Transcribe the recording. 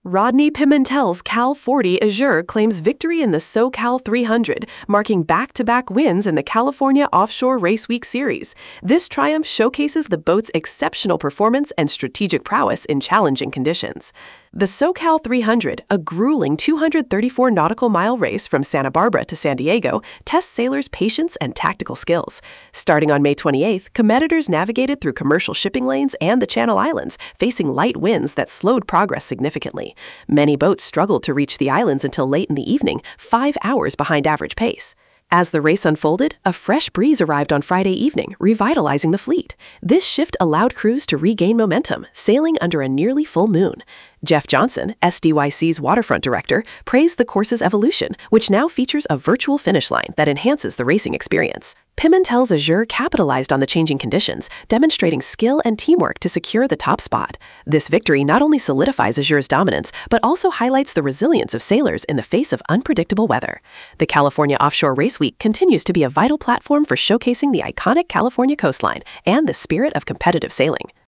Rodney Pimentel's Cal 40 Azure claims victory in the SoCal 300, marking back-to-back wins in the California Offshore Race Week Series. This triumph showcases the boat's exceptional performance and strategic prowess in challenging conditions. The SoCal 300, a grueling 234 nautical mile race from Santa Barbara to San Diego, tests sailors' patience and tactical skills. Starting on May 28th, competitors navigated through commercial shipping lanes and the Channel Islands, facing light winds that slowed progress significantly. Many boats struggled to reach the islands until late in the evening, 5 hours behind average pace. As the race unfolded, a fresh breeze arrived on Friday evening, revitalizing the fleet. This shift allowed crews to regain momentum, sailing under a nearly full moon. Jeff Johnson, SDYC's waterfront director, praised the course's evolution, which now features a virtual finish line that enhances the racing experience. Pimentel's Azure capitalized on the changing conditions, demonstrating skill and teamwork to secure the top spot. This victory not only solidifies Azure's dominance, but also highlights the resilience of sailors in the face of unpredictable weather. The California Offshore Race Week continues to be a vital platform for showcasing the iconic California coastline and the spirit of competitive sailing.